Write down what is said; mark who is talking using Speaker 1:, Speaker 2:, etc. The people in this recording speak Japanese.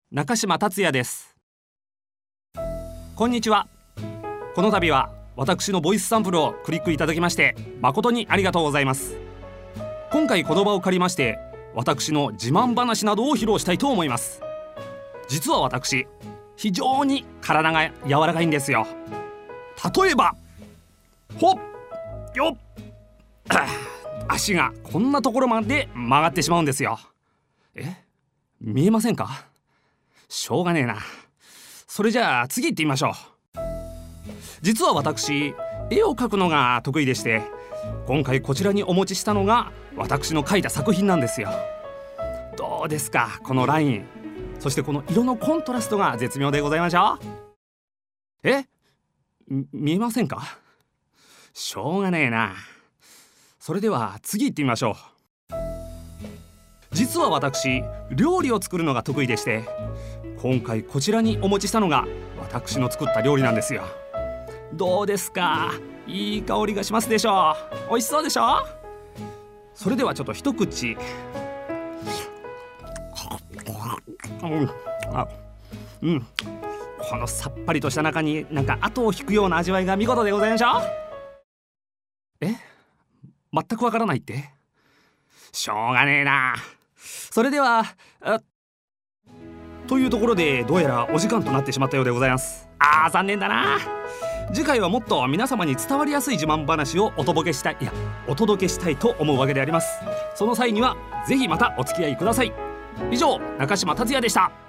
Speaker 1: 中島達也です。こんにちは。この度は私のボイスサンプルをクリックいただきまして誠にありがとうございます。今回この場を借りまして私の自慢話などを披露したいと思います。実は私非常に体が柔らかいんですよ。例えばほっよっ足がこんなところまで曲がってしまうんですよ。見えませんか？しょうがねえな。それじゃあ次行ってみましょう。実は私絵を描くのが得意でして、今回こちらにお持ちしたのが私の描いた作品なんですよ。どうですか、このライン、そしてこの色のコントラストが絶妙でございましょう。見えませんか？しょうがねえな。それでは次行ってみましょう。実は私料理を作るのが得意でして、今回こちらにお持ちしたのが私の作った料理なんですよ。どうですか？いい香りがしますでしょう。美味しそうでしょう。それではちょっと一口。このさっぱりとした中になんか後を引くような味わいが見事でございましょう。全くわからないって？しょうがねえな。それではというところでどうやらお時間となってしまったようでございます。残念だな。次回はもっと皆様に伝わりやすい自慢話をお届けしたいと思うわけであります。その際にはぜひまたお付き合いください。以上、中島達也でした。